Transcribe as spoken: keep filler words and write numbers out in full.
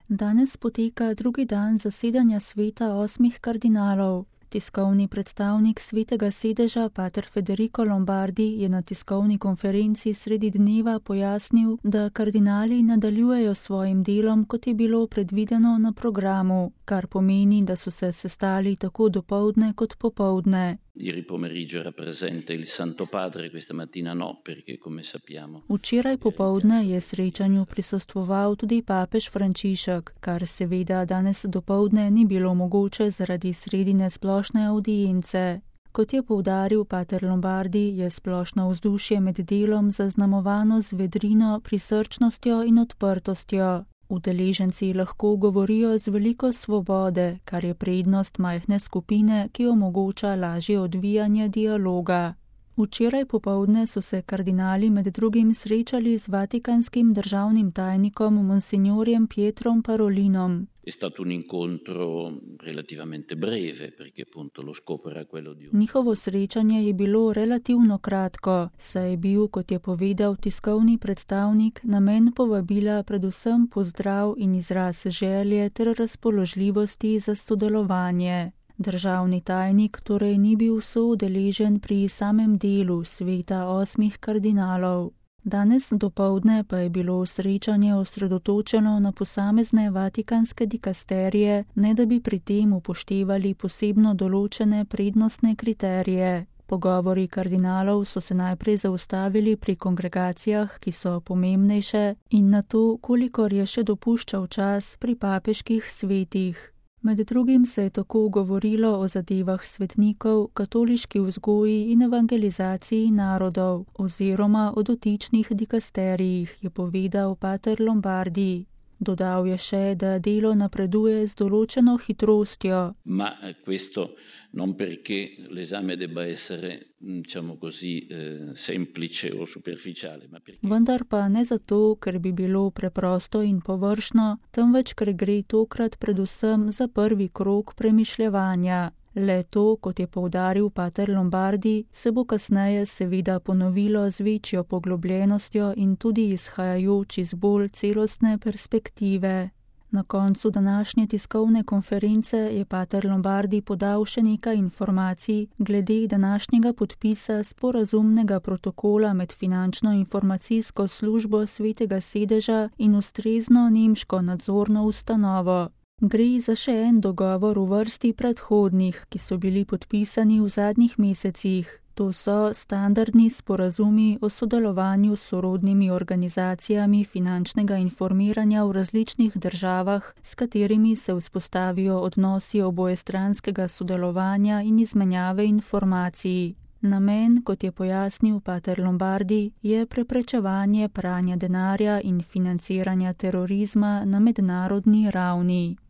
Danes poteka drugi dan zasedanja sveta osmih kardinalov. Tiskovni predstavnik svetega sedeža pater Federico Lombardi je na tiskovni konferenci sredi dneva pojasnil, da kardinali nadaljujejo svojim delom, kot je bilo predvideno na programu, kar pomeni, da so se sestali tako dopoldne kot popoldne. Ieri pomeriggio era presente il Santo Padre, questa mattina no, perché come sappiamo. Včeraj popoldne je srečanju prisostvoval tudi papež Frančišek, kar seveda danes dopoldne ni bilo mogoče zaradi sredine splošne avdience. Kot je poudaril pater Lombardi, je splošno vzdušje med delom zaznamovano z vedrino, prisrčnostjo in odprtostjo. Udeleženci lahko govorijo z veliko svobode, kar je prednost majhne skupine, ki omogoča lažje odvijanje dialoga. Včeraj popoldne so se kardinali med drugim srečali z vatikanskim državnim tajnikom monsignorjem Pietrom Parolinom. È stato un incontro relativamente breve, perché appunto lo scopo era quello di... Njihovo srečanje je bilo relativno kratko, saj je bil, kot je povedal tiskovni predstavnik, namen povabila predvsem pozdrav in izraz želje ter razpoložljivosti za sodelovanje. Državni tajnik torej ni bil soudeležen pri samem delu sveta osmih kardinalov. Danes dopoldne pa je bilo srečanje osredotočeno na posamezne vatikanske dikasterije, ne da bi pri tem upoštevali posebno določene prednostne kriterije. Pogovori kardinalov so se najprej zaustavili pri kongregacijah, ki so pomembnejše, in na to, kolikor je še dopuščal čas pri papeških svetih. Med drugim se je tako govorilo o zadevah svetnikov, katoliški vzgoji in evangelizaciji narodov oziroma o dotičnih dikasterijih, je povedal pater Lombardi. Dodal je še, da delo napreduje z določeno hitrostjo. Ma questo non perché l'esame debba essere, diciamo così, eh, semplice o superficiale, ma perché... Vendar pa ne zato, ker bi bilo preprosto in površno, temveč ker gre tokrat predvsem za prvi krog premišljevanja. Le to, kot je poudaril pater Lombardi, se bo kasneje seveda ponovilo z večjo poglobljenostjo in tudi izhajajoč iz bolj celostne perspektive. Na koncu današnje tiskovne konference je pater Lombardi podal še nekaj informacij glede današnjega podpisa sporazumnega protokola med finančno informacijsko službo svetega sedeža in ustrezno nemško nadzorno ustanovo. Gre za še en dogovor v vrsti predhodnih, ki so bili podpisani v zadnjih mesecih. To so standardni sporazumi o sodelovanju s sorodnimi organizacijami finančnega informiranja v različnih državah, s katerimi se vzpostavijo odnosi obojestranskega sodelovanja in izmenjave informacij. Namen, kot je pojasnil pater Lombardi, je preprečevanje pranja denarja in financiranja terorizma na mednarodni ravni.